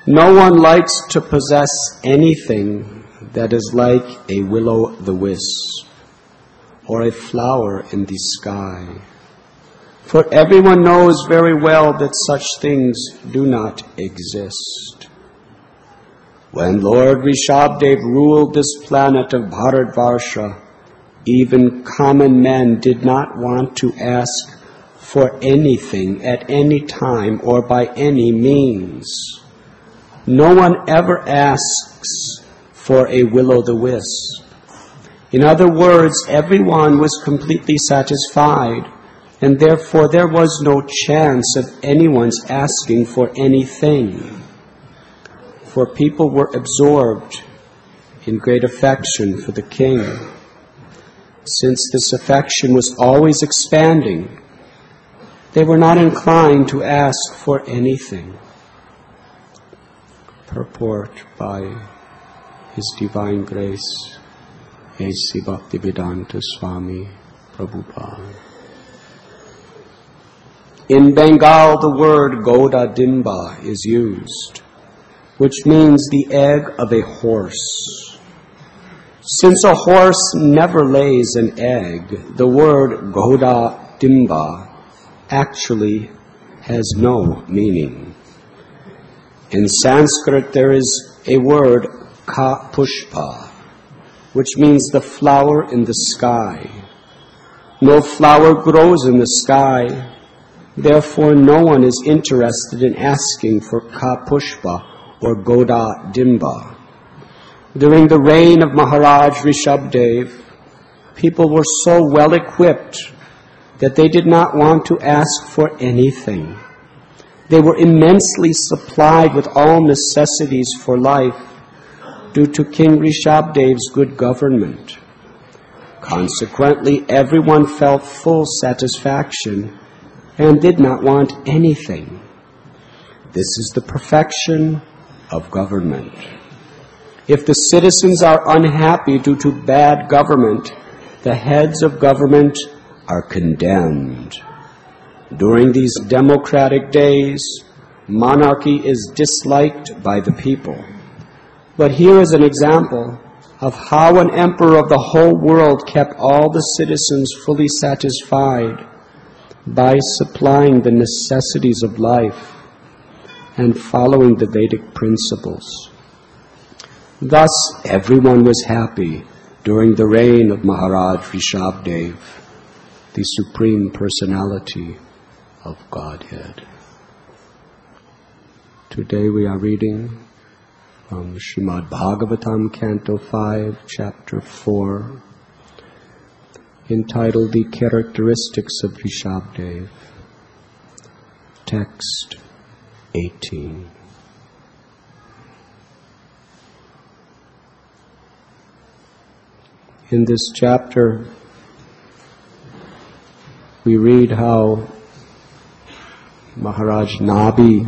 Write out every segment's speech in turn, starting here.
No one likes to possess anything that is like a will-o'-the-wisp or a flower in the sky. For everyone knows very well that such things do not exist. When Lord Rishabdev ruled this planet of Bharatvarsha, even common men did not want to ask for anything at any time or by any means. No one ever asks for a will-o'-the-wisp. In other words, everyone was completely satisfied, and therefore there was no chance of anyone's asking for anything. For people were absorbed in great affection for the king. Since this affection was always expanding, they were not inclined to ask for anything. Purport by His Divine Grace, A.C. Bhaktivedanta Swami Prabhupada. In Bengal, the word Goda Dimba is used, which means the egg of a horse. Since a horse never lays an egg, the word Goda Dimba actually has no meaning. In Sanskrit, there is a word ka pushpa, which means the flower in the sky. No flower grows in the sky, therefore no one is interested in asking for ka pushpa or Goda Dimba. During the reign of Maharaj Rishabdev, people were so well equipped that they did not want to ask for anything. They were immensely supplied with all necessities for life due to King Rishabdev's good government. Consequently, everyone felt full satisfaction and did not want anything. This is the perfection of government. If the citizens are unhappy due to bad government, the heads of government are condemned. During these democratic days, monarchy is disliked by the people. But here is an example of how an emperor of the whole world kept all the citizens fully satisfied by supplying the necessities of life and following the Vedic principles. Thus, everyone was happy during the reign of Maharaj Rishabdev, the Supreme Personality of Godhead. Today we are reading from Srimad Bhagavatam, Canto 5, Chapter 4, entitled The Characteristics of Rishabdev, Text 18. In this chapter, we read how Maharaj Nabi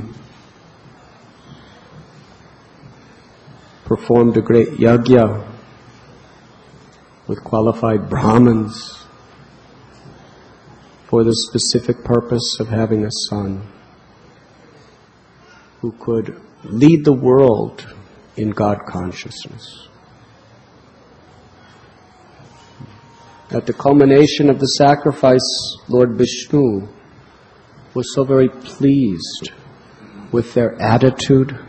performed a great yajna with qualified Brahmins for the specific purpose of having a son who could lead the world in God consciousness. At the culmination of the sacrifice, Lord Vishnu was so very pleased with their attitude,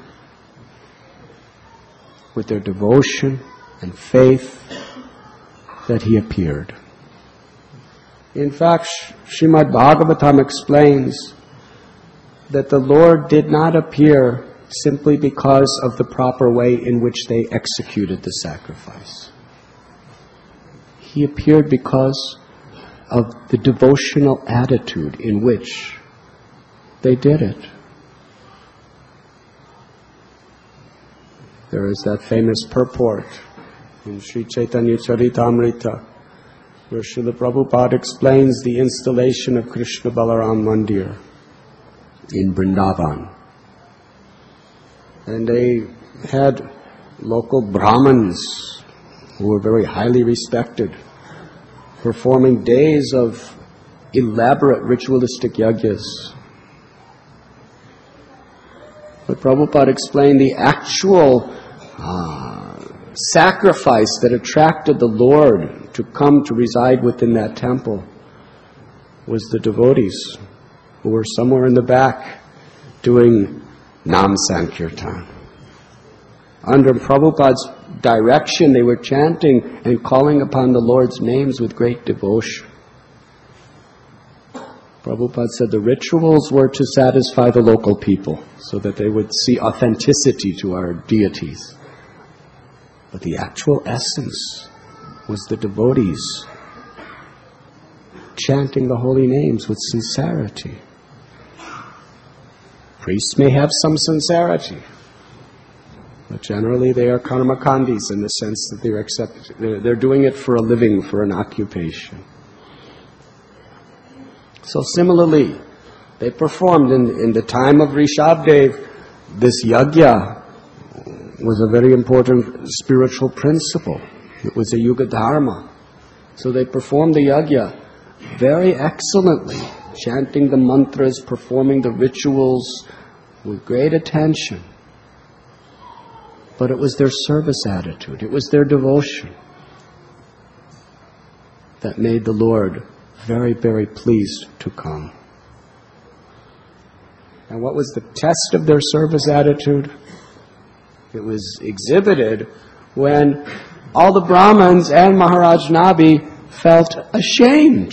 with their devotion and faith, that he appeared. In fact, Srimad Bhagavatam explains that the Lord did not appear simply because of the proper way in which they executed the sacrifice. He appeared because of the devotional attitude in which they did it. There is that famous purport in Sri Chaitanya Charitamrita where Srila Prabhupada explains the installation of Krishna Balaram Mandir in Vrindavan. And they had local Brahmins who were very highly respected, performing days of elaborate ritualistic yajnas. But Prabhupada explained the actual sacrifice that attracted the Lord to come to reside within that temple was the devotees who were somewhere in the back doing Nam Sankirtan. Under Prabhupada's direction, they were chanting and calling upon the Lord's names with great devotion. Prabhupada said the rituals were to satisfy the local people so that they would see authenticity to our deities. But the actual essence was the devotees chanting the holy names with sincerity. Priests may have some sincerity, but generally they are karmakandis in the sense that they're doing it for a living, for an occupation. So similarly, they performed in the time of Rishabdev. This yajna was a very important spiritual principle. It was a yuga dharma. So they performed the yajna very excellently, chanting the mantras, performing the rituals with great attention. But it was their service attitude, it was their devotion that made the Lord very, very pleased to come. And what was the test of their service attitude? It was exhibited when all the Brahmins and Maharaj Nabi felt ashamed.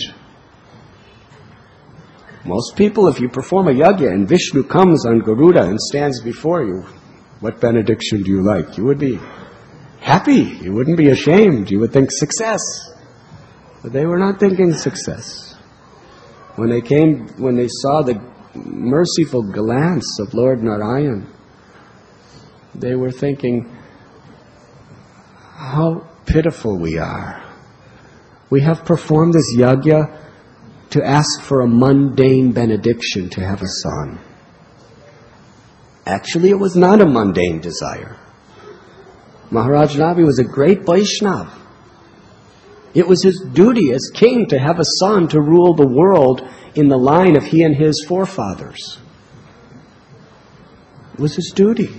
Most people, if you perform a yajna and Vishnu comes on Garuda and stands before you, what benediction do you like? You would be happy. You wouldn't be ashamed. You would think success. But they were not thinking success. When they saw the merciful glance of Lord Narayan, they were thinking, how pitiful we are. We have performed this yajna to ask for a mundane benediction to have a son. Actually, it was not a mundane desire. Maharaj Nabi was a great Vaishnava. It was his duty as king to have a son to rule the world in the line of he and his forefathers. It was his duty.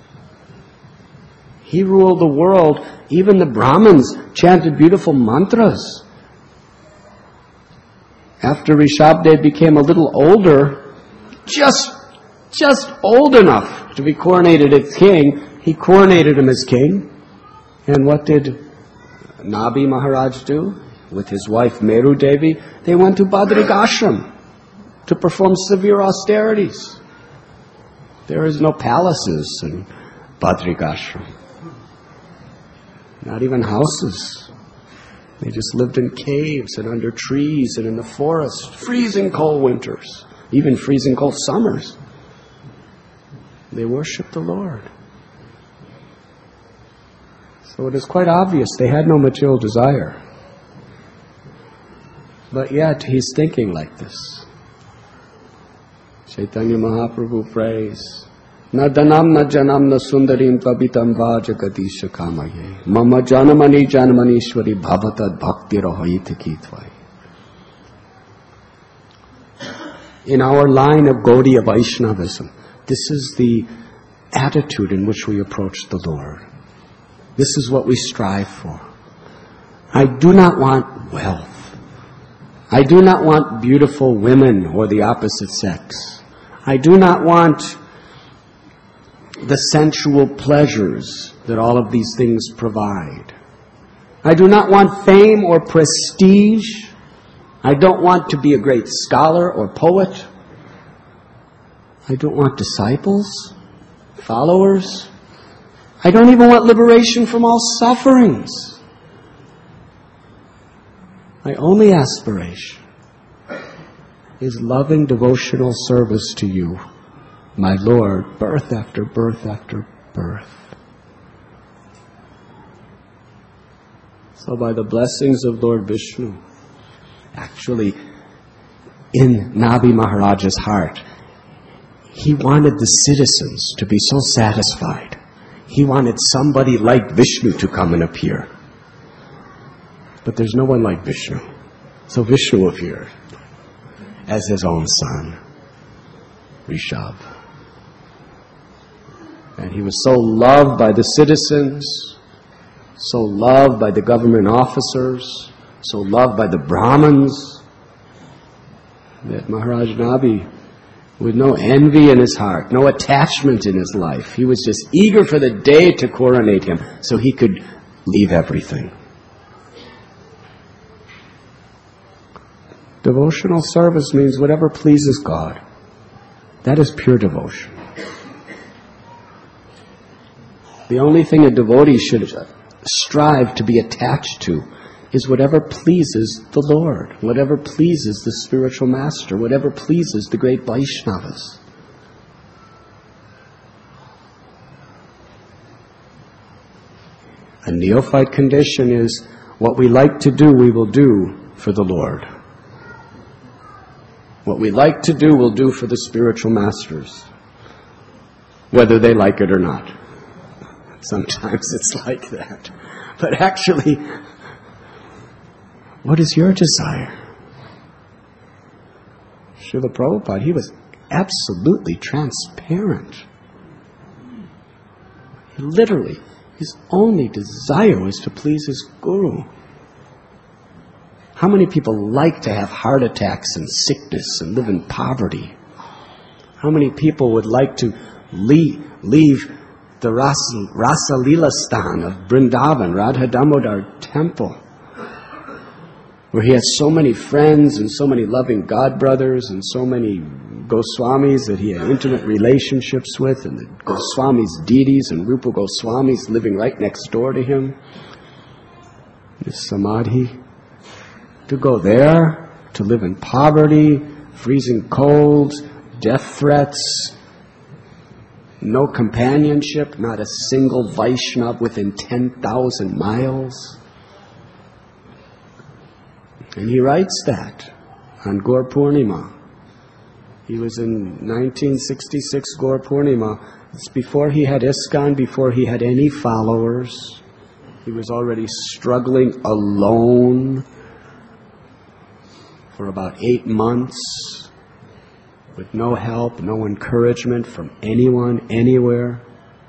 He ruled the world. Even the Brahmins chanted beautiful mantras. After Rishabdev became a little older, just old enough to be coronated as king, he coronated him as king. And what did Nabi Maharaj do with his wife Meru Devi? They went to Badrik Ashram to perform severe austerities. There is no palaces in Badrik Ashram. Not even houses. They just lived in caves and under trees and in the forest. Freezing cold winters. Even freezing cold summers. They worshiped the Lord. So it is quite obvious they had no material desire. But yet he's thinking like this. Chaitanya Mahaprabhu prays, Na danam na janam na sundarim pabitam vajagadisha kamaye. Mama janamani janamanishwari bhavatad bhakti rahayita kitvai. In our line of Gaudiya Vaishnavism, this is the attitude in which we approach the Lord. This is what we strive for. I do not want wealth. I do not want beautiful women or the opposite sex. I do not want the sensual pleasures that all of these things provide. I do not want fame or prestige. I don't want to be a great scholar or poet. I don't want disciples, followers. I don't even want liberation from all sufferings. My only aspiration is loving devotional service to you, my Lord, birth after birth after birth. So by the blessings of Lord Vishnu, actually in Nabi Maharaj's heart, he wanted the citizens to be so satisfied. He wanted somebody like Vishnu to come and appear. But there's no one like Vishnu. So Vishnu appeared as his own son, Rishabh. And he was so loved by the citizens, so loved by the government officers, so loved by the Brahmins, that Maharaj Nabi, with no envy in his heart, no attachment in his life, he was just eager for the day to coronate him so he could leave everything. Devotional service means whatever pleases God. That is pure devotion. The only thing a devotee should strive to be attached to is whatever pleases the Lord, whatever pleases the spiritual master, whatever pleases the great Vaishnavas. A neophyte condition is what we like to do, we will do for the Lord. What we like to do, we'll do for the spiritual masters, whether they like it or not. Sometimes it's like that. But actually, what is your desire? Srila Prabhupada, he was absolutely transparent. Literally, his only desire was to please his Guru. How many people like to have heart attacks and sickness and live in poverty? How many people would like to leave the Rasa Lila Sthan of Vrindavan, Radha Damodar temple, where he has so many friends and so many loving God brothers and so many Goswamis that he had intimate relationships with, and the Goswamis' deities and Rupa Goswamis living right next door to him. His samadhi. To go there, to live in poverty, freezing cold, death threats, no companionship, not a single Vaishnava within 10,000 miles. And he writes that on Gaur Purnima. He was in 1966 Gaur Purnima. It's before he had ISKCON, before he had any followers. He was already struggling alone for about 8 months with no help, no encouragement from anyone, anywhere.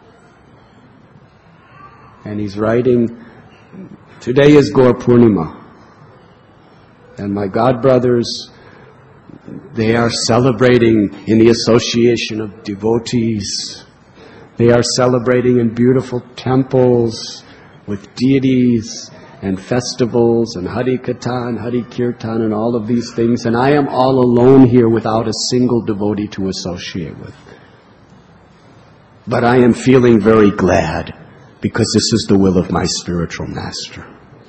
And he's writing, today is Gaur Purnima. And my God brothers, they are celebrating in the association of devotees. They are celebrating in beautiful temples with deities and festivals and Hari Katha and Hari Kirtan and all of these things. And I am all alone here without a single devotee to associate with. But I am feeling very glad because this is the will of my spiritual master.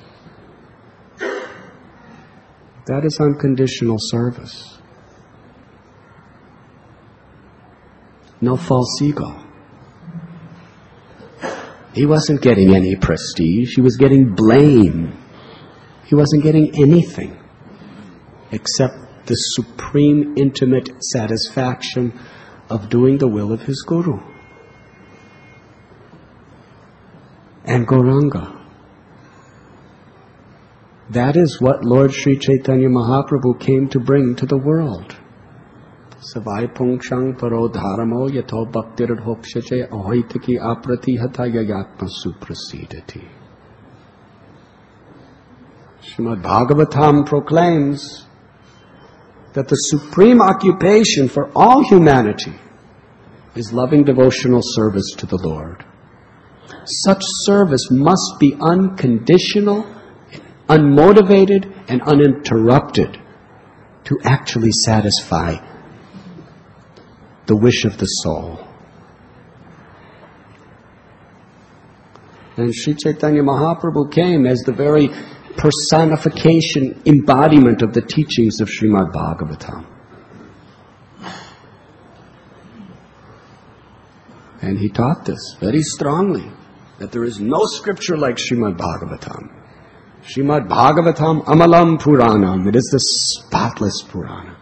That is unconditional service. No false ego. He wasn't getting any prestige. He was getting blame. He wasn't getting anything except the supreme intimate satisfaction of doing the will of his Guru. And Gauranga. That is what Lord Sri Chaitanya Mahaprabhu came to bring to the world. Savai pungshang parodharamo yato bhaktir hokshache ahoitaki apratihata yayatma suprasidati. Srimad Bhagavatam proclaims that the supreme occupation for all humanity is loving devotional service to the Lord. Such service must be unconditional, unmotivated, and uninterrupted to actually satisfy the wish of the soul. And Sri Chaitanya Mahaprabhu came as the very personification, embodiment of the teachings of Srimad Bhagavatam. And he taught this very strongly, that there is no scripture like Srimad Bhagavatam. Srimad Bhagavatam Amalam Puranam. It is the spotless Purana.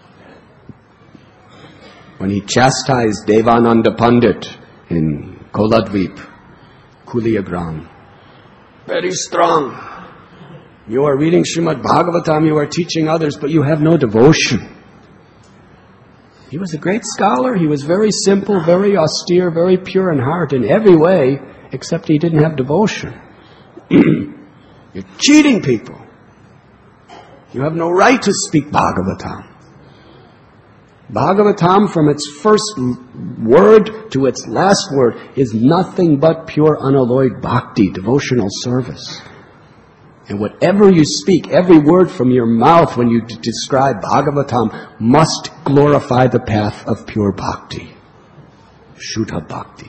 When he chastised Devananda Pandit in Koladvip, Kuliagram, very strong. You are reading Srimad Bhagavatam, you are teaching others, but you have no devotion. He was a great scholar. He was very simple, very austere, very pure in heart in every way, except he didn't have devotion. You're cheating people. You have no right to speak Bhagavatam. Bhagavatam, from its first word to its last word, is nothing but pure unalloyed bhakti, devotional service. And whatever you speak, every word from your mouth when you describe Bhagavatam must glorify the path of pure bhakti, Shuddha bhakti.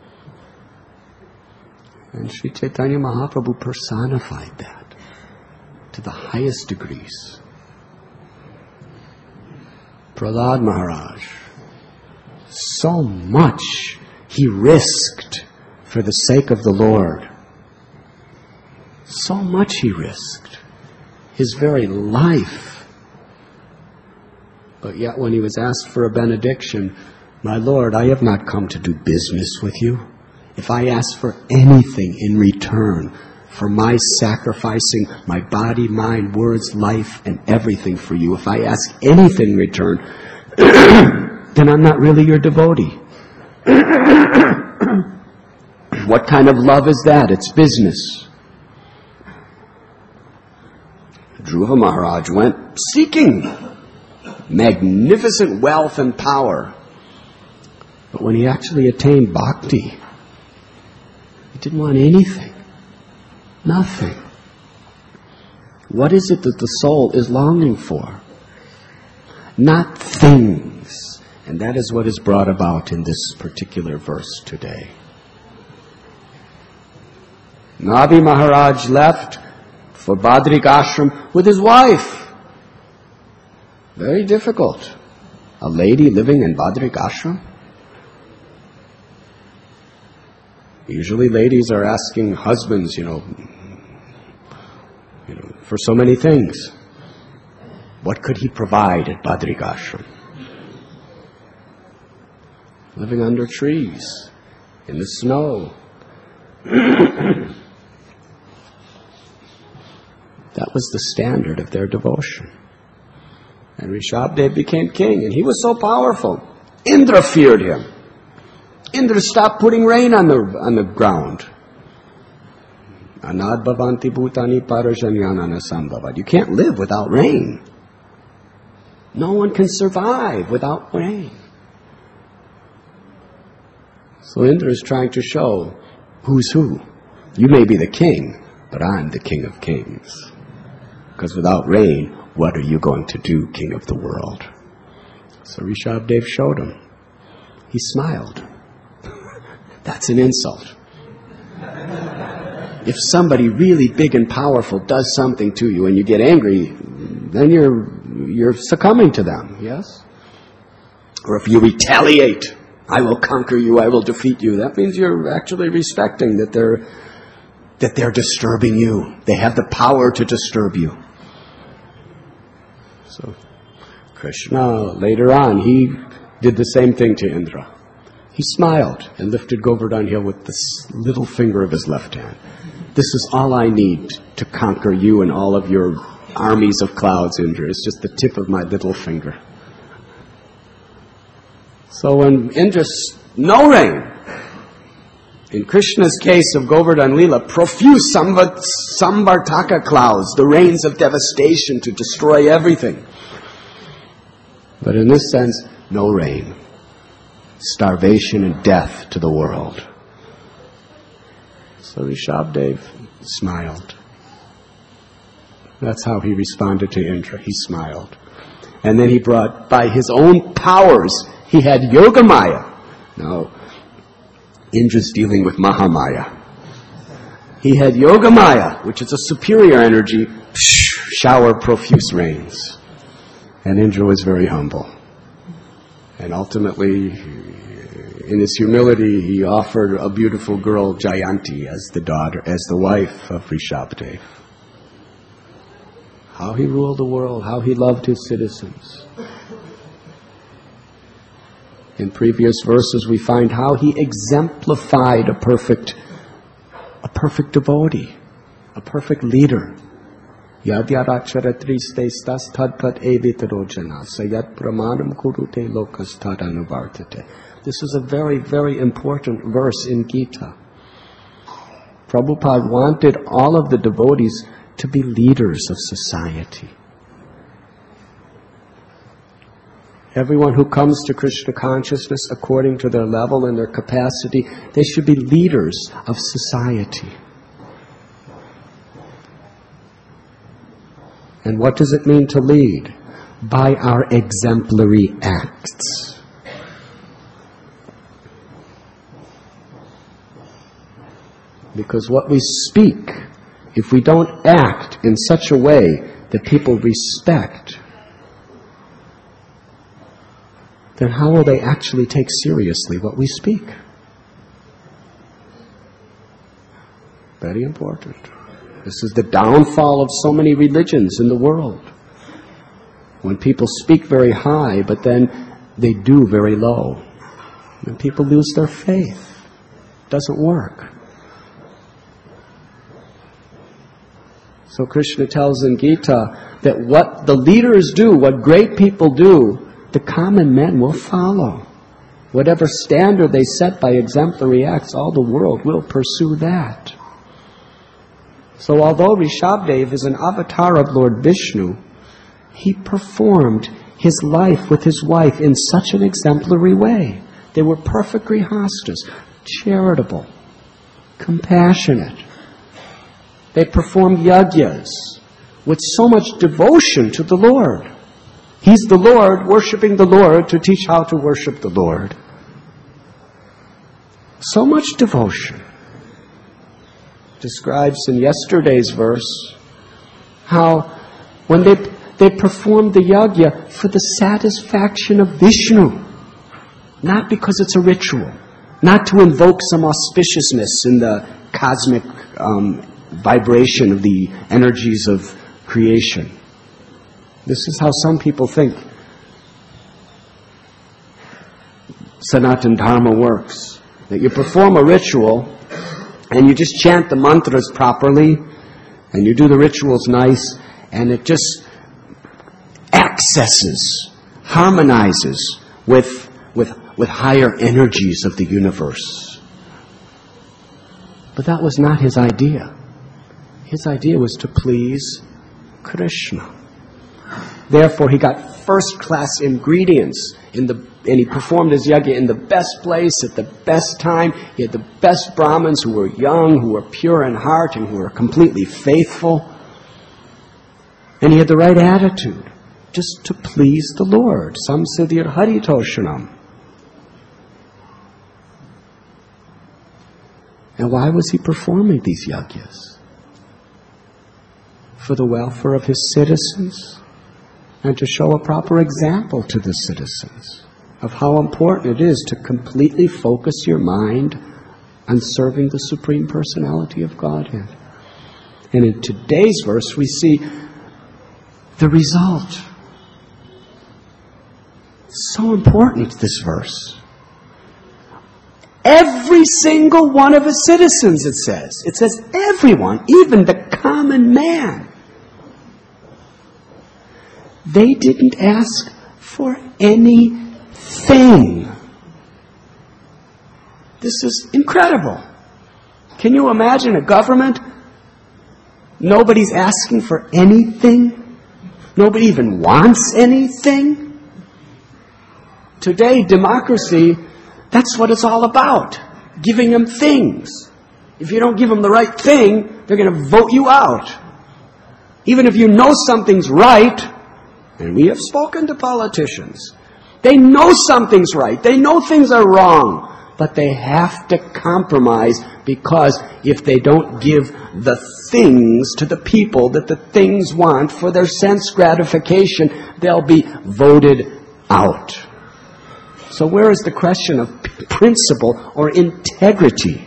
And Sri Chaitanya Mahaprabhu personified that to the highest degrees. Prahlad Maharaj, so much he risked for the sake of the Lord. So much he risked. His very life. But yet when he was asked for a benediction, "My Lord, I have not come to do business with you. If I ask for anything in return for my sacrificing my body, mind, words, life, and everything for you, if I ask anything in return, then I'm not really your devotee." What kind of love is that? It's business. Dhruva Maharaj went seeking magnificent wealth and power. But when he actually attained bhakti, he didn't want anything. Nothing. What is it that the soul is longing for? Not things. And that is what is brought about in this particular verse today. Nabi Maharaj left for Badrik Ashram with his wife. Very difficult. A lady living in Badrik Ashram. Usually ladies are asking husbands, for so many things. What could he provide at Badrik Ashram? Living under trees, in the snow. That was the standard of their devotion. And Rishabdev became king, and he was so powerful. Indra feared him. Indra stopped putting rain on the ground. Anad bhavanti bhutani parajanyanana sambhavad. You can't live without rain. No one can survive without rain. So Indra is trying to show who's who. You may be the king, but I'm the king of kings. Because without rain, what are you going to do, king of the world? So Rishabdev showed him. He smiled. That's an insult. If somebody really big and powerful does something to you and you get angry, then you're succumbing to them, yes? Or if you retaliate, I will conquer you, I will defeat you, that means you're actually respecting that they're disturbing you. They have the power to disturb you. So Krishna, later on, he did the same thing to Indra. He smiled and lifted Govardhan Hill with this little finger of his left hand. This is all I need to conquer you and all of your armies of clouds, Indra. It's just the tip of my little finger. So when Indra's no rain, in Krishna's case of Govardhan Lila, profuse samvartaka clouds, the rains of devastation to destroy everything. But in this sense, no rain. Starvation and death to the world. So Rishabdev smiled. That's how he responded to Indra. He smiled. And then he brought, by his own powers, he had Yogamaya. Now, Indra's dealing with Mahamaya. He had Yogamaya, which is a superior energy, shower profuse rains. And Indra was very humble. And ultimately, in his humility, he offered a beautiful girl, Jayanti, as the wife of Rishabdev. How he ruled the world, how he loved his citizens. In previous verses, we find how he exemplified a perfect devotee, a perfect leader. Yadyaracharatri stas tad evitarojana sayat pramanam kurute lokas tadanuvartate. This is a very, very important verse in Gita. Prabhupada wanted all of the devotees to be leaders of society. Everyone who comes to Krishna consciousness according to their level and their capacity, they should be leaders of society. And what does it mean to lead? By our exemplary acts. Because what we speak, if we don't act in such a way that people respect, then how will they actually take seriously what we speak? Very important. This is the downfall of so many religions in the world. When people speak very high, but then they do very low. And people lose their faith. It doesn't work. So Krishna tells in Gita that what the leaders do, what great people do, the common men will follow. Whatever standard they set by exemplary acts, all the world will pursue that. So although Rishabdev is an avatar of Lord Vishnu, he performed his life with his wife in such an exemplary way. They were perfect grihastas, charitable, compassionate. They performed yagyas with so much devotion to the Lord. He's the Lord, worshiping the Lord to teach how to worship the Lord. So much devotion. Describes in yesterday's verse how when they performed the yajna for the satisfaction of Vishnu, not because it's a ritual, not to invoke some auspiciousness in the cosmic vibration of the energies of creation. This is how some people think Sanatana Dharma works. That you perform a ritual and you just chant the mantras properly and you do the rituals nice and it just accesses, harmonizes with higher energies of the universe. But that was not his idea. His idea was to please Krishna. Therefore, he got first-class ingredients and he performed his yajna in the best place, at the best time. He had the best Brahmins who were young, who were pure in heart, and who were completely faithful. And he had the right attitude, just to please the Lord. Samsiddhir haritoshanam. And why was he performing these yajnas? For the welfare of his citizens, and to show a proper example to the citizens of how important it is to completely focus your mind on serving the Supreme Personality of Godhead. And in today's verse we see the result. So important, this verse. Every single one of his citizens, it says. It says everyone, even the common man. They didn't ask for anything. This is incredible. Can you imagine a government? Nobody's asking for anything. Nobody even wants anything. Today, democracy, that's what it's all about. Giving them things. If you don't give them the right thing, they're going to vote you out. Even if you know something's right, and we have spoken to politicians. They know something's right. They know things are wrong. But they have to compromise because if they don't give the things to the people that the things want for their sense gratification, they'll be voted out. So where is the question of principle or integrity?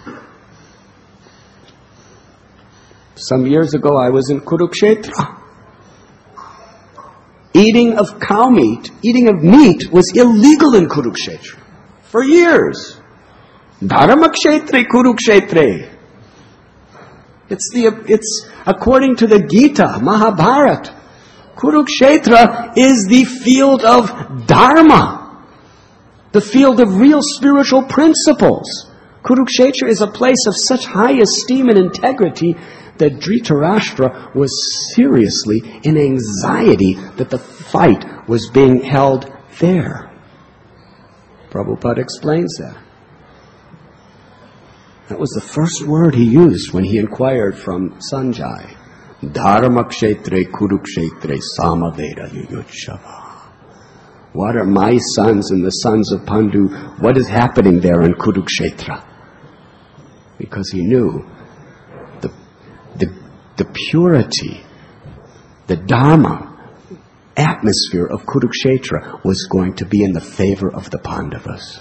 Some years ago I was in Kurukshetra. Eating of cow meat, eating of meat was illegal in Kurukshetra for years. Dharmakshetre Kurukshetre. It's according to the Gita, Mahabharata. Kurukshetra is the field of Dharma, the field of real spiritual principles. Kurukshetra is a place of such high esteem and integrity that Dhritarashtra was seriously in anxiety that the fight was being held there. Prabhupada explains that. That was the first word he used when he inquired from Sanjay. Dharmakshetre Kurukshetre Samaveda Yuyutshava. What are my sons and the sons of Pandu? What is happening there in Kurukshetra? Because he knew the purity, the Dharma atmosphere of Kurukshetra was going to be in the favor of the Pandavas.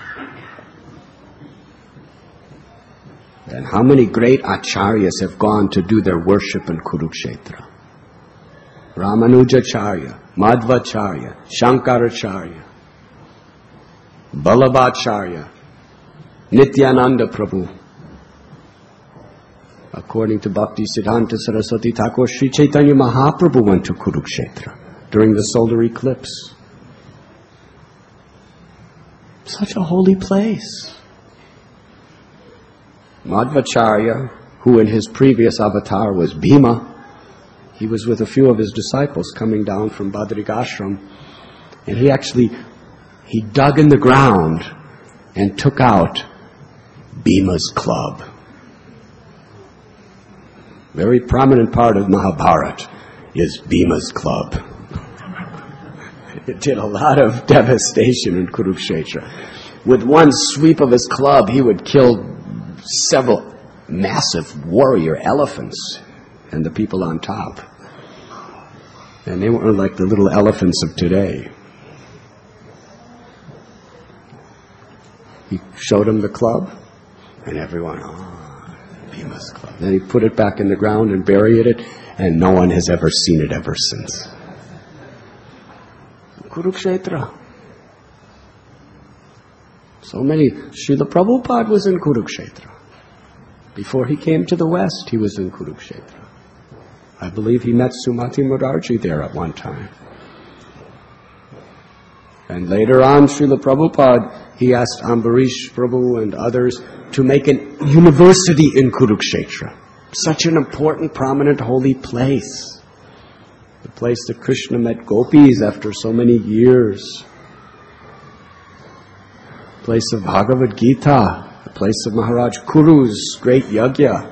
And how many great acharyas have gone to do their worship in Kurukshetra? Ramanujacharya, Madhvacharya, Shankaracharya, Ballabhacharya, Nityananda Prabhu. According to Bhakti Siddhanta Saraswati Thakur, Sri Chaitanya Mahaprabhu went to Kurukshetra during the solar eclipse. Such a holy place. Madhvacharya, who in his previous avatar was Bhima, he was with a few of his disciples coming down from Badrikashram, and he dug in the ground and took out Bhima's club. Very prominent part of Mahabharata is Bhima's club. It did a lot of devastation in Kurukshetra. With one sweep of his club, he would kill several massive warrior elephants and the people on top. And they weren't like the little elephants of today. He showed him the club, and everyone, Bhima's club. Then he put it back in the ground and buried it, and no one has ever seen it ever since. Kurukshetra. So many. Srila Prabhupada was in Kurukshetra. Before he came to the West, he was in Kurukshetra. I believe he met Sumati Murarji there at one time. And later on, Srila Prabhupada, he asked Ambarish Prabhu and others to make a university in Kurukshetra. Such an important, prominent, holy place. The place that Krishna met gopis after so many years. Place of Bhagavad Gita. The place of Maharaj Kuru's great yajna.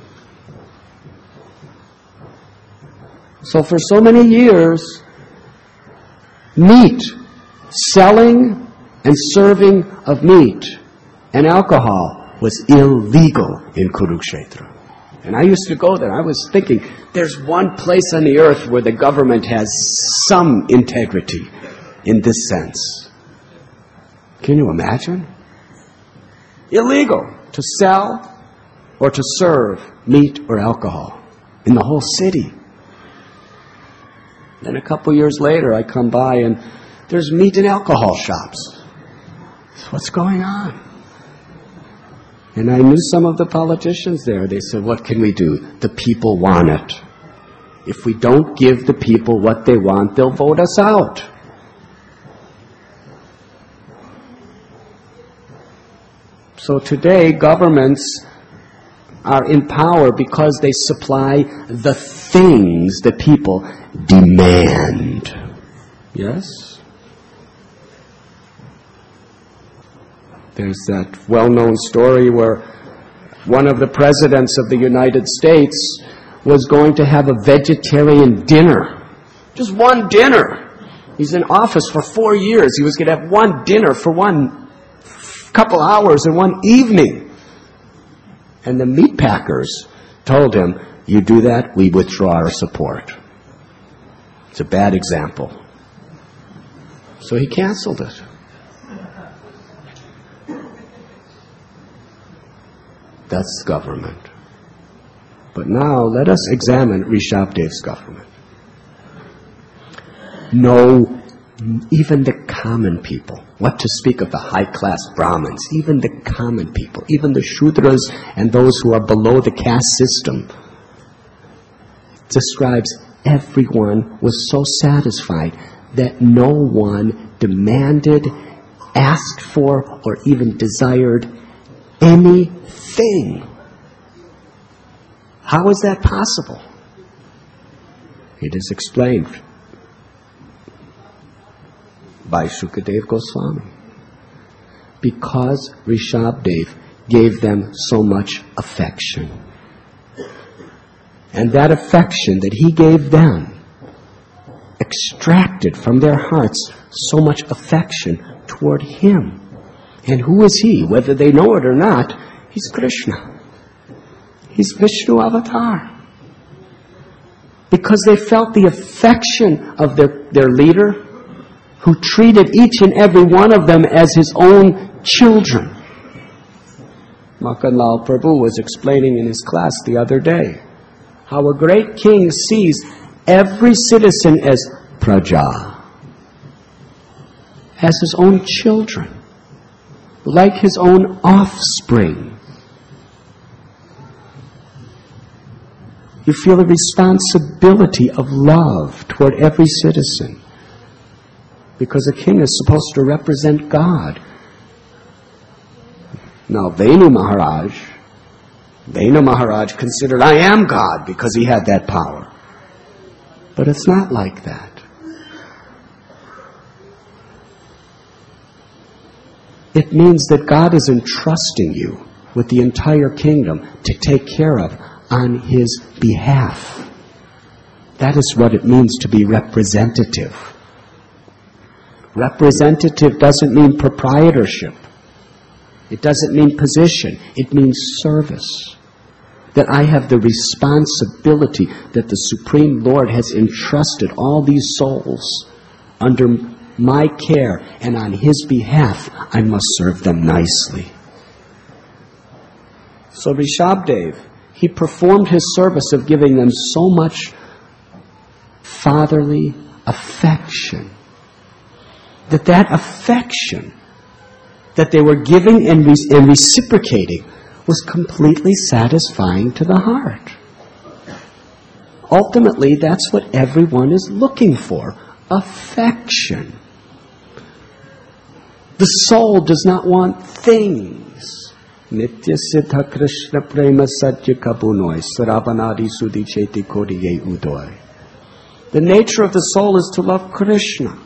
So for so many years, meat, selling and serving of meat and alcohol was illegal in Kurukshetra. And I used to go there. I was thinking, there's one place on the earth where the government has some integrity in this sense. Can you imagine? Illegal to sell or to serve meat or alcohol in the whole city. Then a couple years later, I come by and there's meat and alcohol shops. So what's going on? And I knew some of the politicians there. They said, what can we do? The people want it. If we don't give the people what they want, they'll vote us out. So today, governments are in power because they supply the things that people demand. Yes? There's that well-known story where one of the presidents of the United States was going to have a vegetarian dinner. Just one dinner. He's in office for 4 years. He was going to have one dinner for one couple hours in one evening. And the meat packers told him, you do that, we withdraw our support. It's a bad example. So he canceled it. That's government. But now let us examine Rishabdev's government. No even the common people, what to speak of the high-class Brahmins, even the common people, even the Shudras and those who are below the caste system, describes everyone was so satisfied that no one demanded, asked for, or even desired anything. How is that possible? It is explained by Shukadev Goswami. Because Rishabdev gave them so much affection. And that affection that he gave them extracted from their hearts so much affection toward him. And who is he? Whether they know it or not, he's Krishna. He's Vishnu Avatar. Because they felt the affection of their leader, who treated each and every one of them as his own children. Makanlal Prabhu was explaining in his class the other day how a great king sees every citizen as praja, as his own children, like his own offspring. You feel a responsibility of love toward every citizen, because a king is supposed to represent God. Now, Venu Maharaj considered, I am God, because he had that power. But it's not like that. It means that God is entrusting you with the entire kingdom to take care of on his behalf. That is what it means to be representative. Representative doesn't mean proprietorship. It doesn't mean position. It means service. That I have the responsibility that the Supreme Lord has entrusted all these souls under my care, and on his behalf I must serve them nicely. So Rishabdev, he performed his service of giving them so much fatherly affection, that affection that they were giving and reciprocating was completely satisfying to the heart. Ultimately, that's what everyone is looking for, affection. The soul does not want things. Nitya Siddha Krishna Prema Satya Kabunoi Saravanadi Sudhi Cheti Kodiye Udoy. The nature of the soul is to love Krishna.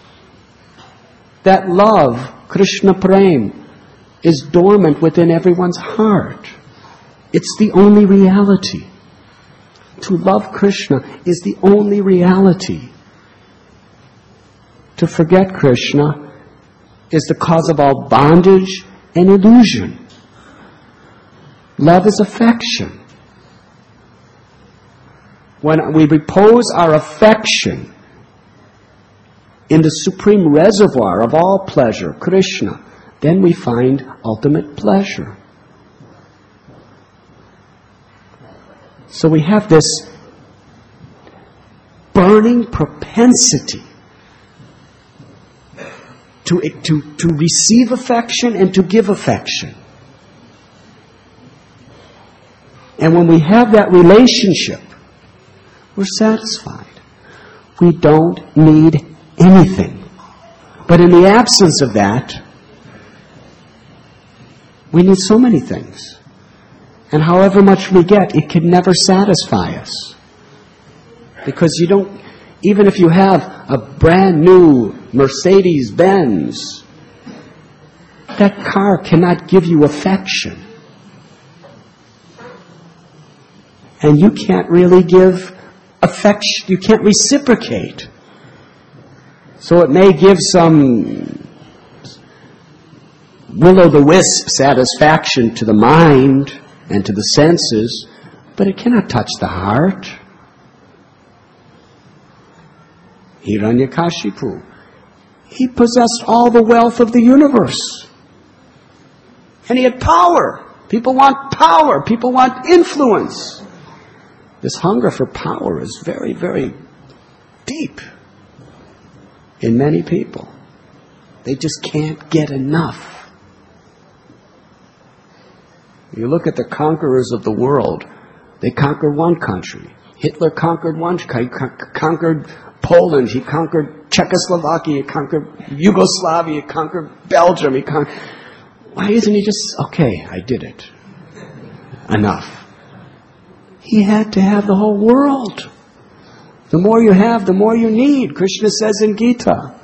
That love, Krishna Prem, is dormant within everyone's heart. It's the only reality. To love Krishna is the only reality. To forget Krishna is the cause of all bondage and illusion. Love is affection. When we repose our affection in the supreme reservoir of all pleasure, Krishna, then we find ultimate pleasure. So we have this burning propensity to receive affection and to give affection. And when we have that relationship, we're satisfied. We don't need anything. But in the absence of that, we need so many things. And however much we get, it can never satisfy us. Because you don't, even if you have a brand new Mercedes-Benz, that car cannot give you affection. And you can't really give affection, you can't reciprocate. So it may give some will-o'-the-wisp satisfaction to the mind and to the senses, but it cannot touch the heart. Hiranyakashipu, he possessed all the wealth of the universe. And he had power. People want power. People want influence. This hunger for power is very, very deep. in many people. They just can't get enough. You look at the conquerors of the world. They conquered one country. Hitler conquered one country. He conquered Poland. He conquered Czechoslovakia. He conquered Yugoslavia. He conquered Belgium. Why isn't he just, okay, I did it. Enough. He had to have the whole world. The more you have, the more you need. Krishna says in Gita.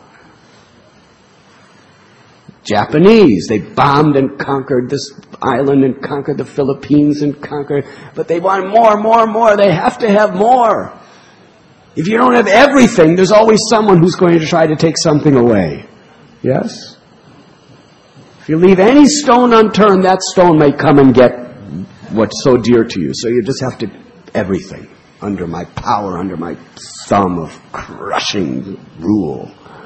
Japanese, they bombed and conquered this island and conquered the Philippines and conquered, but they want more. They have to have more. If you don't have everything, there's always someone who's going to try to take something away. Yes? If you leave any stone unturned, that stone may come and get what's so dear to you. So you just have to, everything, under my power, under my thumb of crushing rule.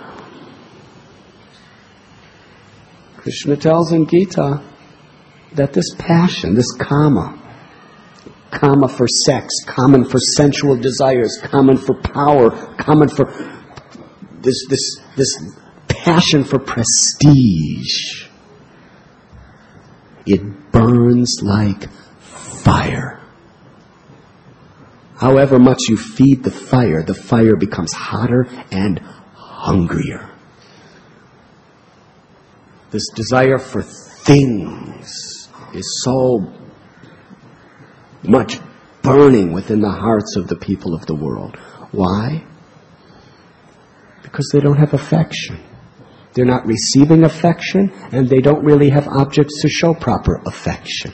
Krishna tells in Gita that this passion, this kama for sex, common for sensual desires, common for power, common for this passion for prestige, it burns like fire. However much you feed the fire becomes hotter and hungrier. This desire for things is so much burning within the hearts of the people of the world. Why? Because they don't have affection. They're not receiving affection, and they don't really have objects to show proper affection.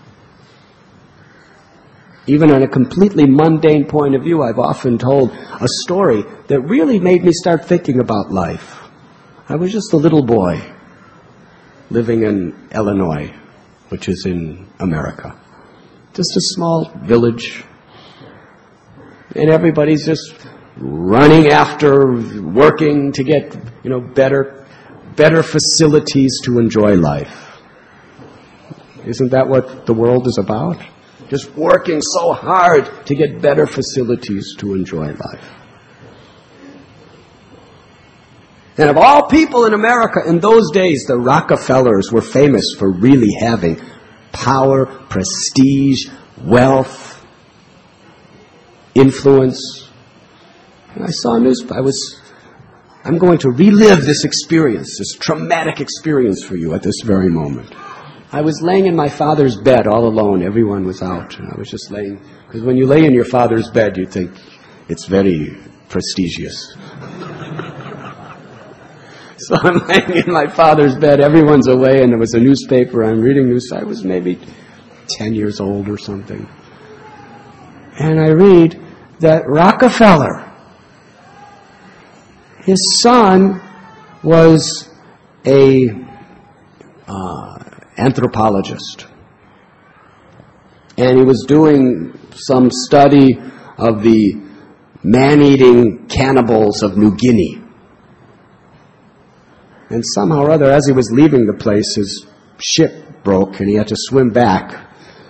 Even on a completely mundane point of view, I've often told a story that really made me start thinking about life. I was just a little boy living in Illinois, which is in America. Just a small village. And everybody's just running after, working to get, better facilities to enjoy life. Isn't that what the world is about? Just working so hard to get better facilities to enjoy life. And of all people in America in those days, the Rockefellers were famous for really having power, prestige, wealth, influence. And I saw a newspaper. I'm going to relive this experience, this traumatic experience for you at this very moment. I was laying in my father's bed all alone. Everyone was out. And I was just laying. Because when you lay in your father's bed, you think it's very prestigious. So I'm laying in my father's bed. Everyone's away, and there was a newspaper. I'm reading news. I was maybe 10 years old or something. And I read that Rockefeller, his son was a anthropologist. And he was doing some study of the man-eating cannibals of New Guinea. And somehow or other, as he was leaving the place, his ship broke and he had to swim back.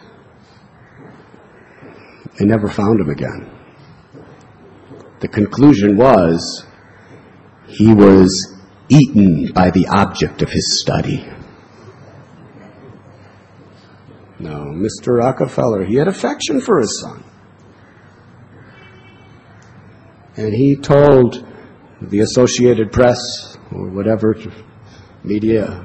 They never found him again. The conclusion was he was eaten by the object of his study. No, Mr. Rockefeller, he had affection for his son. And he told the Associated Press, or whatever media,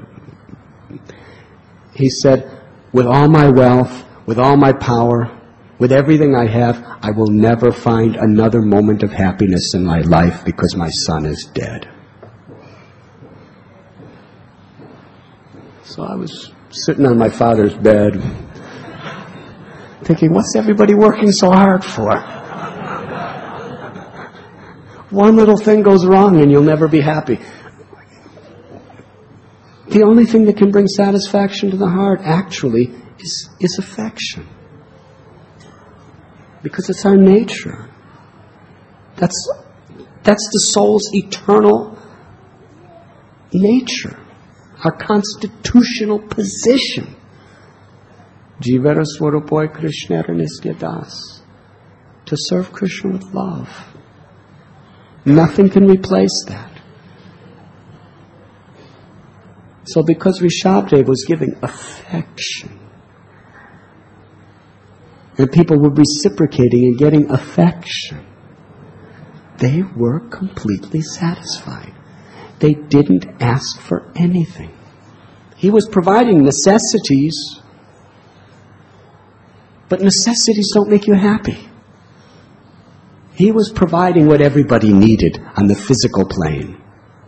he said, with all my wealth, with all my power, with everything I have, I will never find another moment of happiness in my life because my son is dead. So I was sitting on my father's bed thinking, what's everybody working so hard for? One little thing goes wrong and you'll never be happy. The only thing that can bring satisfaction to the heart actually is affection. Because it's our nature. That's the soul's eternal nature. Our constitutional position. Jivara Swarupoi Krishna Nitya Das. To serve Krishna with love. Nothing can replace that. So because Rishabdev was giving affection, and people were reciprocating and getting affection, they were completely satisfied. They didn't ask for anything. He was providing necessities, but necessities don't make you happy. He was providing what everybody needed on the physical plane.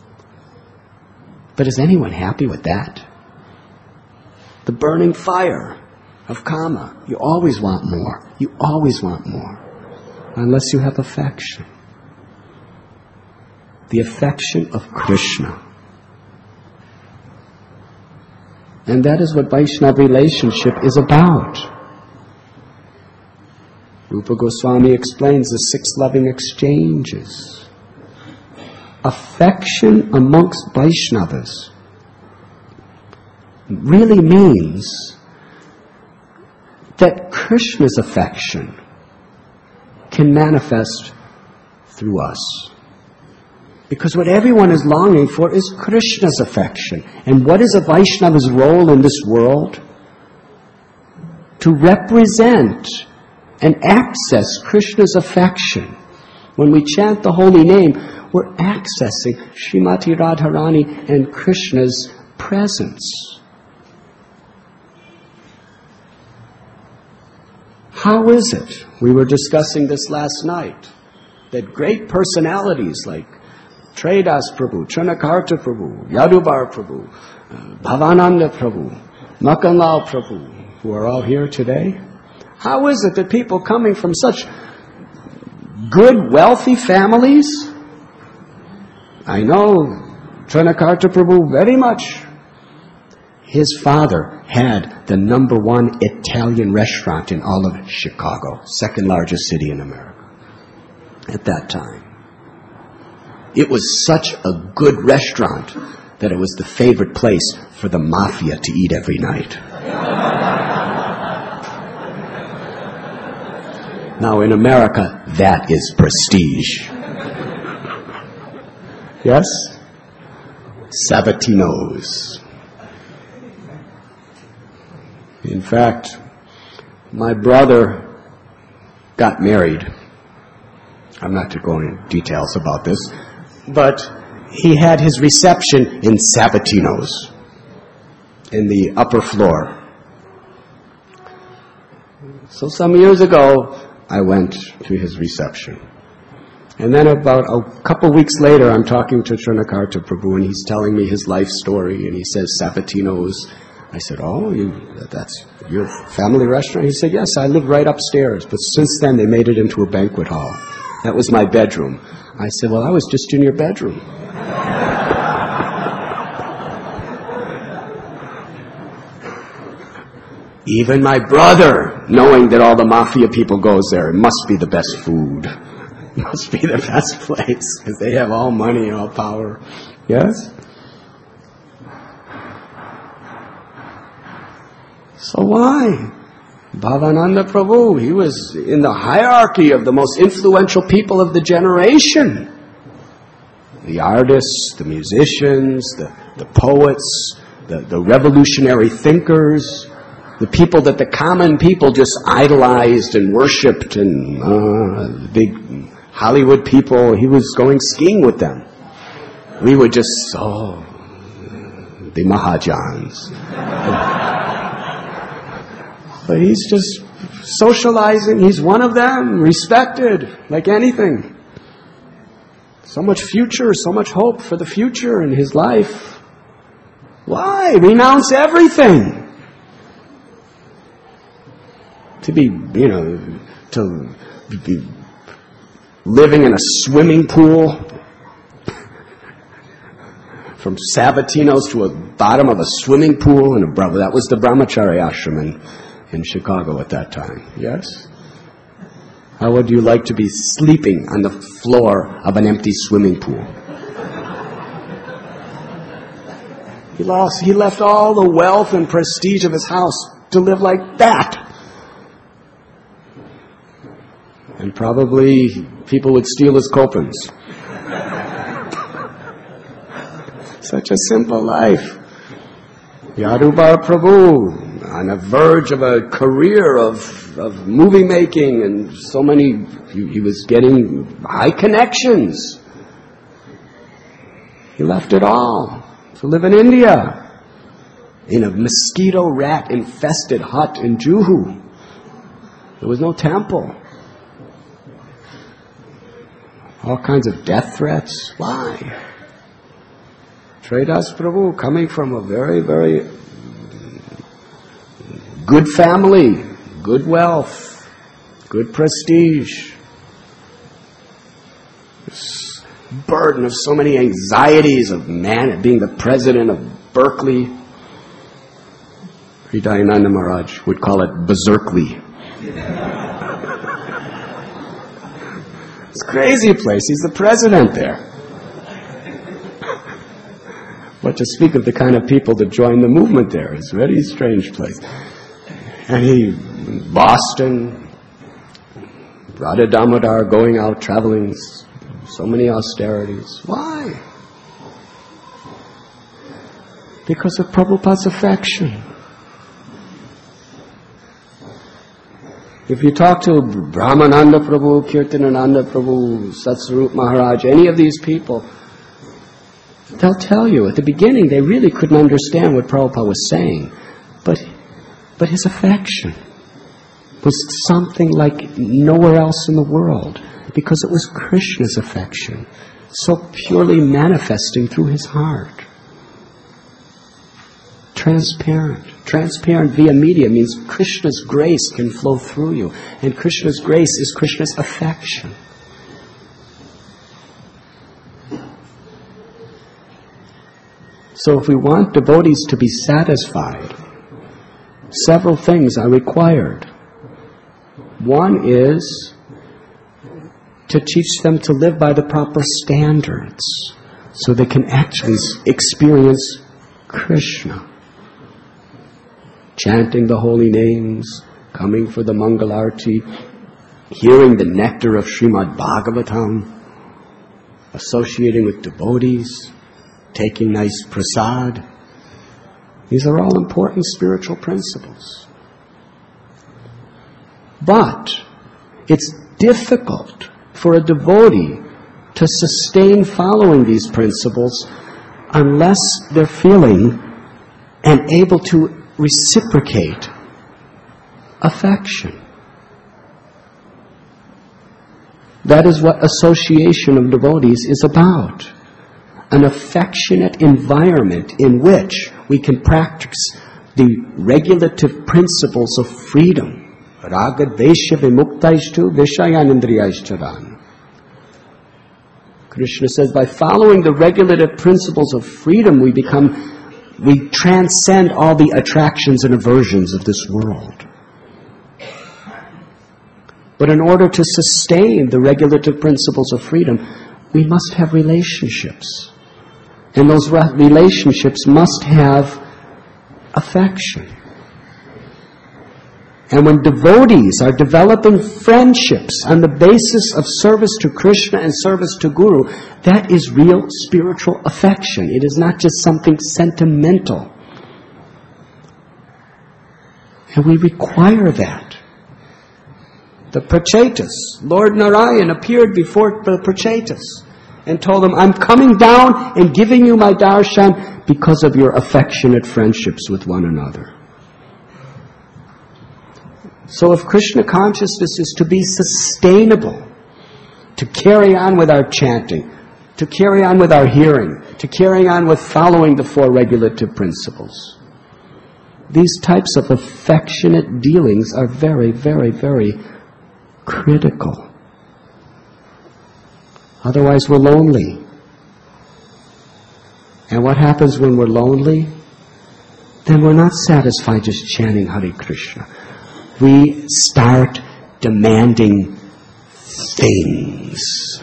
But is anyone happy with that? The burning fire of kama. You always want more. You always want more. Unless you have affection. The affection of Krishna. And that is what Vaishnava relationship is about. Rupa Goswami explains the 6 loving exchanges. Affection amongst Vaishnavas really means that Krishna's affection can manifest through us. Because what everyone is longing for is Krishna's affection. And what is a Vaishnava's role in this world? To represent and access Krishna's affection. When we chant the holy name, we're accessing Srimati Radharani and Krishna's presence. How is it? We were discussing this last night. That great personalities like Traidas Prabhu, Chanakarta Prabhu, Yadubar Prabhu, Bhavananda Prabhu, Makanlal Prabhu, who are all here today. How is it that people coming from such good, wealthy families, I know Chanakarta Prabhu very much. His father had the #1 Italian restaurant in all of Chicago, second largest city in America at that time. It was such a good restaurant that it was the favorite place for the mafia to eat every night. Now in America, that is prestige. Yes? Sabatino's. In fact, my brother got married. I'm not to go into details about this, but he had his reception in Sabatino's in the upper floor. So some years ago, I went to his reception. And then about a couple weeks later, I'm talking to Chanakarta Prabhu, and he's telling me his life story, and he says, Sabatino's. I said, oh, that's your family restaurant? He said, yes, I live right upstairs, but since then they made it into a banquet hall. That was my bedroom. I said, well, I was just in your bedroom. Even my brother, knowing that all the mafia people goes there, it must be the best food. It must be the best place, because they have all money and all power. Yes? So why? Bhavananda Prabhu, he was in the hierarchy of the most influential people of the generation. The artists, the musicians, the poets, the revolutionary thinkers, the people that the common people just idolized and worshipped, and the big Hollywood people, he was going skiing with them. We were just, the Mahajans. But he's just socializing. He's one of them, respected, like anything. So much future, so much hope for the future in his life. Why? Renounce everything. To be, to be living in a swimming pool from Sabatino's to the bottom of a swimming pool in that was the Brahmachari ashram in Chicago at that time. Yes? How would you like to be sleeping on the floor of an empty swimming pool? He left all the wealth and prestige of his house to live like that. And probably people would steal his coupons. Such a simple life. Yadubhar Prabhu, on the verge of a career of movie making and so many, he was getting high connections. He left it all to live in India, in a mosquito rat infested hut in Juhu. There was no temple. All kinds of death threats. Why? Tridas Prabhu, coming from a very, very good family, good wealth, good prestige, this burden of so many anxieties of man being the president of Berkeley. Hridayananda Maharaj would call it Berserkly. It's a crazy place. He's the president there. But to speak of the kind of people that join the movement there, it's a very strange place. And Boston, Radha Damodar going out traveling, so many austerities. Why? Because of Prabhupada's affection. If you talk to Brahmananda Prabhu, Kirtanananda Prabhu, Satsvarup Maharaj, any of these people, they'll tell you, at the beginning they really couldn't understand what Prabhupada was saying. But his affection was something like nowhere else in the world, because it was Krishna's affection, so purely manifesting through his heart. Transparent. Transparent via media means Krishna's grace can flow through you. And Krishna's grace is Krishna's affection. So if we want devotees to be satisfied, several things are required. One is to teach them to live by the proper standards so they can actually experience Krishna. Chanting the holy names, coming for the Mangalarti, hearing the nectar of Srimad Bhagavatam, associating with devotees, taking nice prasad. These are all important spiritual principles. But it's difficult for a devotee to sustain following these principles unless they're feeling and able to reciprocate affection. That is what association of devotees is about. An affectionate environment in which we can practice the regulative principles of freedom. Raga Desha Vimuktaishtu Vishayanindriyaishcharan. Krishna says, by following the regulative principles of freedom, we transcend all the attractions and aversions of this world. But in order to sustain the regulative principles of freedom, we must have relationships. And those relationships must have affection. And when devotees are developing friendships on the basis of service to Krishna and service to Guru, that is real spiritual affection. It is not just something sentimental. And we require that. The Prachetas, Lord Narayan appeared before the Prachetas and told them, I'm coming down and giving you my darshan because of your affectionate friendships with one another. So if Krishna consciousness is to be sustainable, to carry on with our chanting, to carry on with our hearing, to carry on with following the four regulative principles, these types of affectionate dealings are very, very, very critical. Otherwise we're lonely. And what happens when we're lonely? Then we're not satisfied just chanting Hare Krishna. We start demanding things.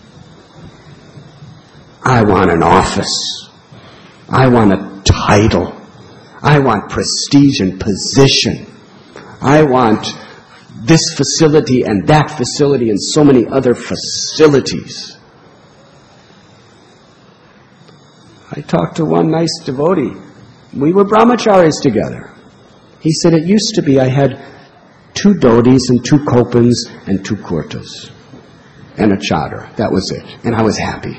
I want an office. I want a title. I want prestige and position. I want this facility and that facility and so many other facilities. I talked to one nice devotee. We were brahmacharis together. He said, it used to be I had 2 dhotis and 2 kopans and 2 kurtas and a chadar. That was it. And I was happy.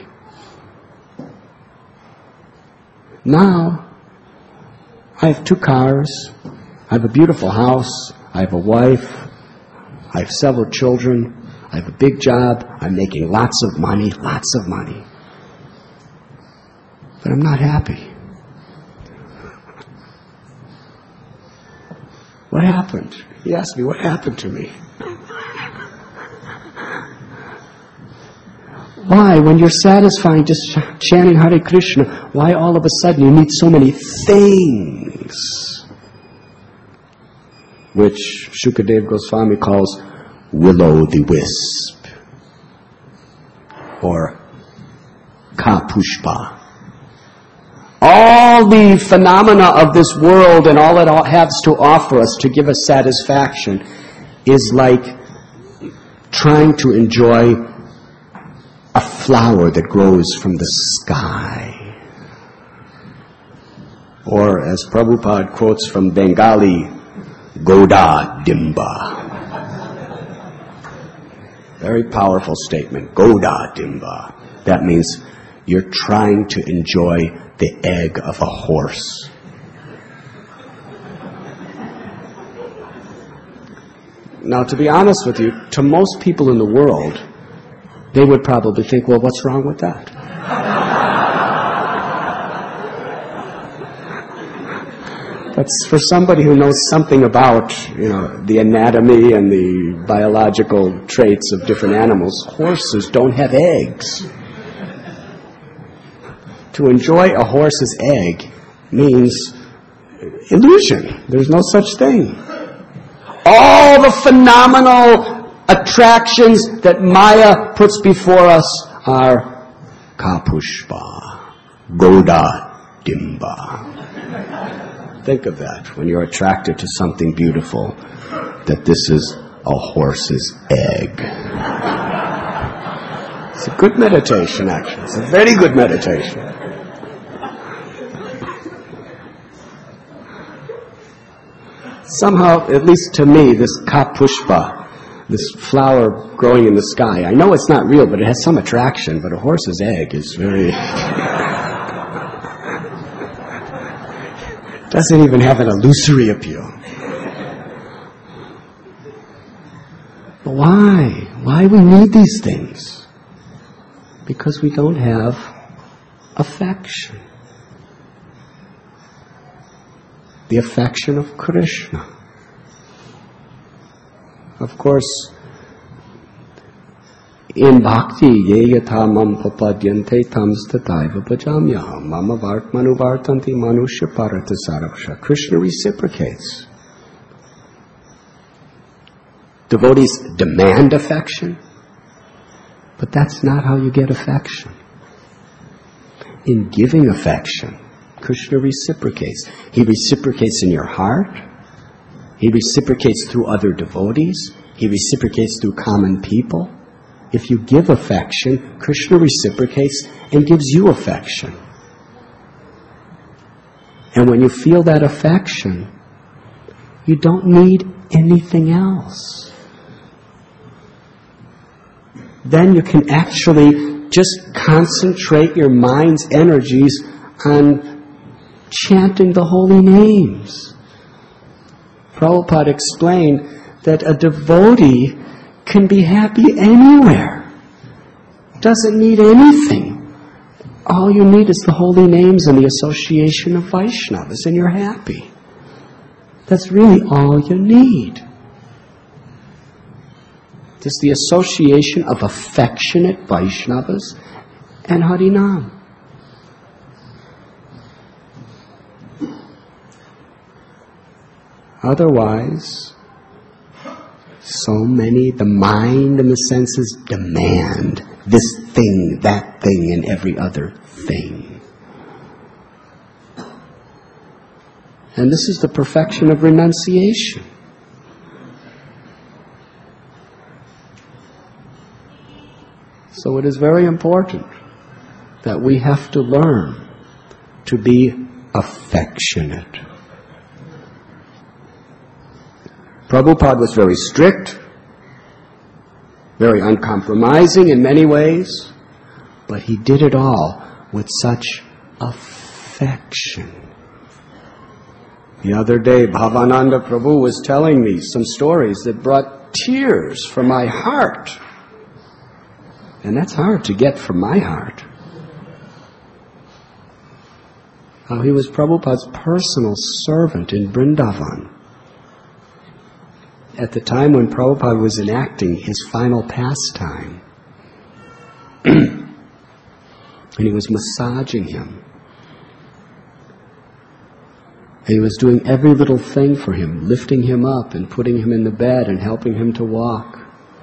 Now, I have 2 cars. I have a beautiful house. I have a wife. I have several children. I have a big job. I'm making lots of money. But I'm not happy. What happened? He asked me, what happened to me? Why, when you're satisfying just chanting Hare Krishna, why all of a sudden you need so many things? Which Shukadev Goswami calls will-o'-the-wisp, or ka-pushpa. All the phenomena of this world and all it has to offer us to give us satisfaction is like trying to enjoy a flower that grows from the sky. Or, as Prabhupada quotes from Bengali, Goda Dimba. Very powerful statement, Goda Dimba. That means you're trying to enjoy the egg of a horse. Now, to be honest with you, to most people in the world, they would probably think, well, what's wrong with that? That's for somebody who knows something about, the anatomy and the biological traits of different animals. Horses don't have eggs. To enjoy a horse's egg means illusion. There's no such thing. All the phenomenal attractions that Maya puts before us are ka-pushpa, Goda Dimba. Think of that when you're attracted to something beautiful, that this is a horse's egg. It's a good meditation, actually. It's a very good meditation. Somehow, at least to me, this ka-pushpa, this flower growing in the sky, I know it's not real, but it has some attraction, but a horse's egg is very... doesn't even have an illusory appeal. But why? Why we need these things? Because we don't have affection. The affection of Krishna. Of course, in bhakti, ye yatha mam papadyante tam stataiva bhajamyaham mama vartmanu vartanti manushya parata sarabsha. Krishna reciprocates. Devotees demand affection, but that's not how you get affection. In giving affection, Krishna reciprocates. He reciprocates in your heart. He reciprocates through other devotees. He reciprocates through common people. If you give affection, Krishna reciprocates and gives you affection. And when you feel that affection, you don't need anything else. Then you can actually just concentrate your mind's energies on chanting the holy names. Prabhupada explained that a devotee can be happy anywhere. Doesn't need anything. All you need is the holy names and the association of Vaishnavas, and you're happy. That's really all you need. Just the association of affectionate Vaishnavas and Harinam. Otherwise, the mind and the senses demand this thing, that thing, and every other thing. And this is the perfection of renunciation. So it is very important that we have to learn to be affectionate. Prabhupada was very strict, very uncompromising in many ways, but he did it all with such affection. The other day, Bhavananda Prabhu was telling me some stories that brought tears from my heart. And that's hard to get from my heart. How he was Prabhupada's personal servant in Vrindavan at the time when Prabhupada was enacting his final pastime. And he was massaging him. And he was doing every little thing for him, lifting him up and putting him in the bed and helping him to walk.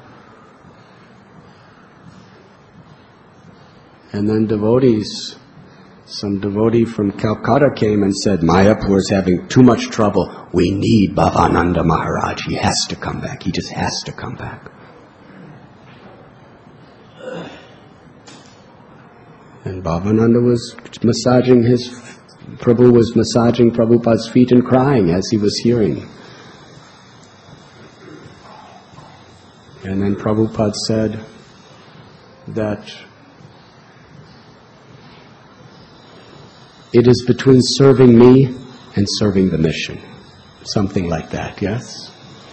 And then devotees, some devotee from Calcutta came and said, Mayapur is having too much trouble. We need Bhavananda Maharaj. He has to come back. He just has to come back. And Bhavananda was massaging Prabhu was massaging Prabhupada's feet and crying as he was hearing. And then Prabhupada said that it is between serving me and serving the mission. Something like that, yes?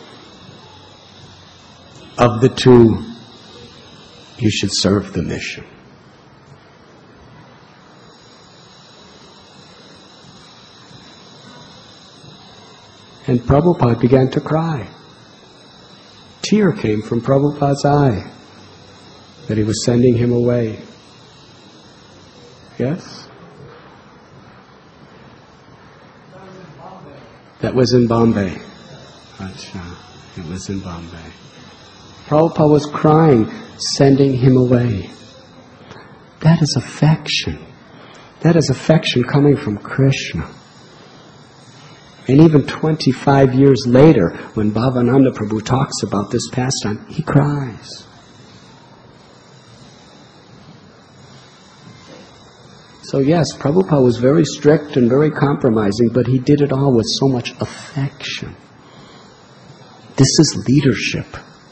Of the two, you should serve the mission. And Prabhupada began to cry. Tear came from Prabhupada's eye that he was sending him away. Yes? That was in Bombay. Achha, it was in Bombay. Prabhupada was crying, sending him away. That is affection. That is affection coming from Krishna. And even 25 years later, when Bhavananda Prabhu talks about this pastime, he cries. So yes, Prabhupada was very strict and very compromising, but he did it all with so much affection. This is leadership.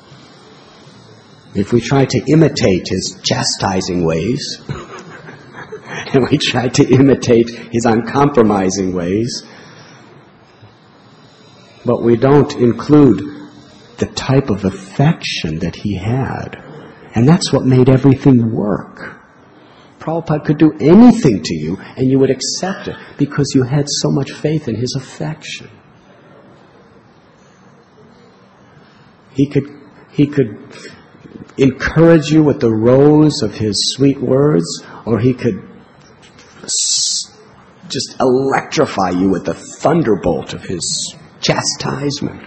If we try to imitate his chastising ways, and we try to imitate his uncompromising ways, but we don't include the type of affection that he had. And that's what made everything work. Prabhupada could do anything to you and you would accept it because you had so much faith in his affection. He could encourage you with the rose of his sweet words, or he could just electrify you with the thunderbolt of his chastisement.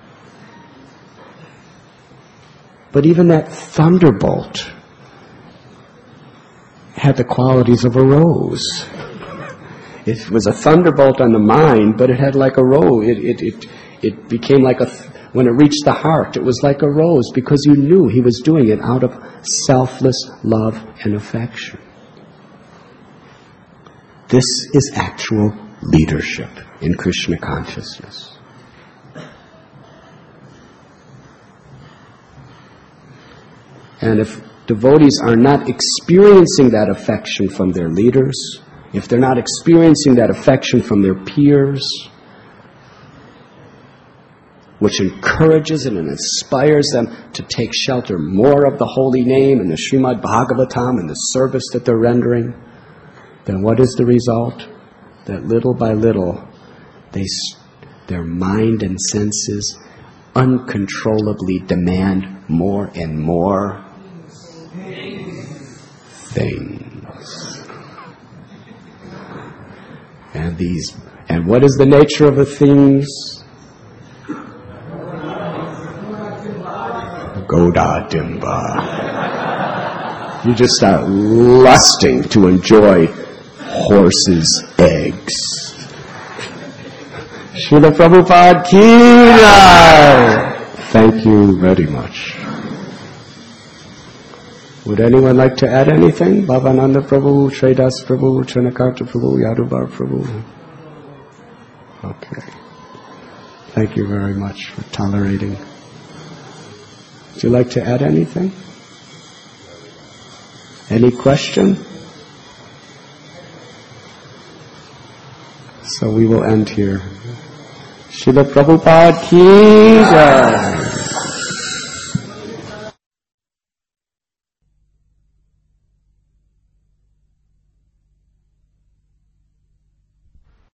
But even that thunderbolt had the qualities of a rose. It was a thunderbolt on the mind, but it had like a rose. It became like when it reached the heart, it was like a rose because you knew he was doing it out of selfless love and affection. This is actual leadership in Krishna consciousness. And if devotees are not experiencing that affection from their leaders, if they're not experiencing that affection from their peers, which encourages and inspires them to take shelter more of the holy name and the Srimad Bhagavatam and the service that they're rendering, then what is the result? That little by little, their mind and senses uncontrollably demand more and more things. And what is the nature of the things? Godadimba. You just start lusting to enjoy horses' eggs. Srila Prabhupada ki jai. Thank you very much. Would anyone like to add anything? Bhavananda Prabhu, Shredas Prabhu, Chanakarta Prabhu, Yadubar Prabhu. Okay. Thank you very much for tolerating. Would you like to add anything? Any question? So we will end here. Srila Prabhupada ki jai.